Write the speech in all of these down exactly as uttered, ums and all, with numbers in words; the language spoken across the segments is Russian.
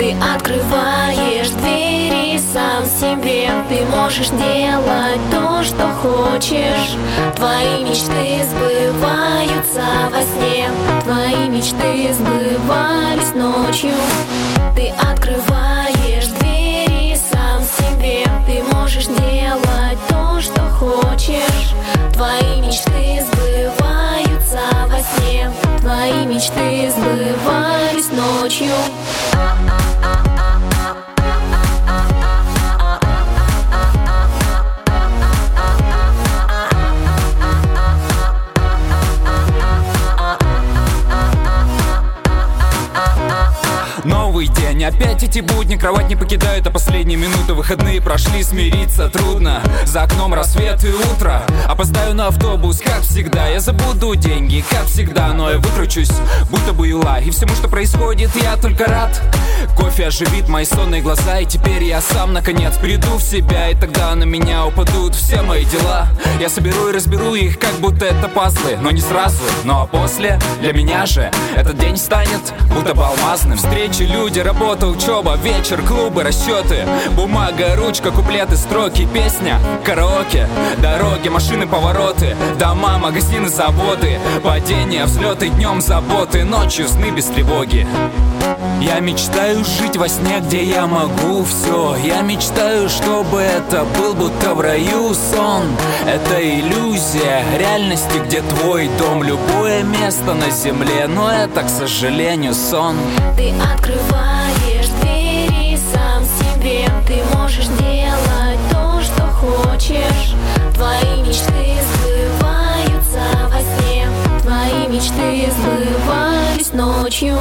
Ты открываешь двери сам себе. Ты можешь делать то, что хочешь. Твои мечты сбываются во сне. Твои мечты сбывались ночью. Ты открываешь двери сам себе. Ты можешь делать то, что хочешь. Твои мечты сбываются во сне. Твои мечты сбывались ночью. Новый день, опять эти будни, кровать не покидают, а последние минуты выходные прошли, смириться трудно. За окном рассвет и утро, опоздаю на автобус, как всегда. Я забуду деньги, как всегда, но я выкручусь, будто бы юла. И всему, что происходит, я только рад. Кофе оживит мои сонные глаза, и теперь я сам, наконец, приду в себя. И тогда на меня упадут все мои дела. Я соберу и разберу их, как будто это пазлы, но не сразу, ну а после. Для меня же этот день станет будто бы алмазным. Встречи, люди, работа, учеба, вечер, клубы, расчеты, бумага, ручка, куплеты, строки, песня, караоке, дороги, машины, повороты, дома, магазины, заводы, падения, взлеты, днем заботы, ночью сны без тревоги. Я мечтаю жить во сне, где я могу все. Я мечтаю, чтобы это был будто в раю сон. Это иллюзия реальности, где твой дом. Любое место на земле, но это, к сожалению, сон. Ты открываешь двери сам себе. Ты можешь делать то, что хочешь. Твои мечты сбываются во сне. Твои мечты сбывались ночью.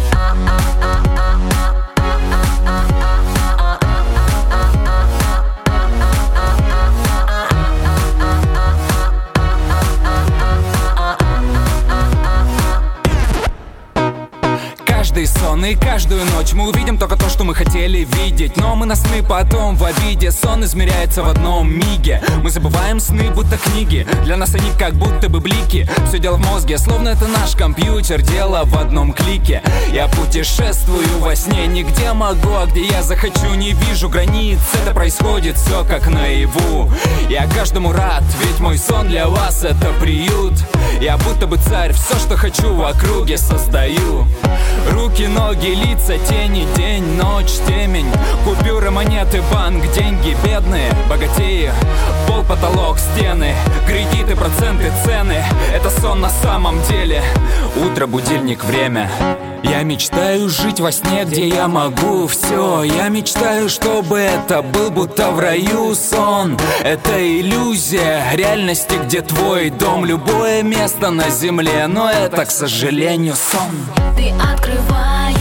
Каждый сон и каждую ночь мы увидим только то, что мы хотели видеть. Но мы на сны потом в обиде. Сон измеряется в одном миге. Мы забываем сны, будто книги. Для нас они как будто бы блики. Все дело в мозге, словно это наш компьютер. Дело в одном клике. Я путешествую во сне, нигде могу, а где я захочу. Не вижу границ, это происходит все как наяву. Я каждому рад, ведь мой сон для вас это приют. Я будто бы царь, все, что хочу в округе создаю. Руки, ноги, лица, тени, день, ночь, темень. Купюры, монеты, банк, деньги, бедные, богатеи. Пол, потолок, стены, кредиты, проценты, цены. Это сон на самом деле. Утро, будильник, время. Я мечтаю жить во сне, где я могу все. Я мечтаю, чтобы это был будто в раю сон. Это иллюзия реальности, где твой дом. Любое место на земле, но это, к сожалению, сон. Ты открываешь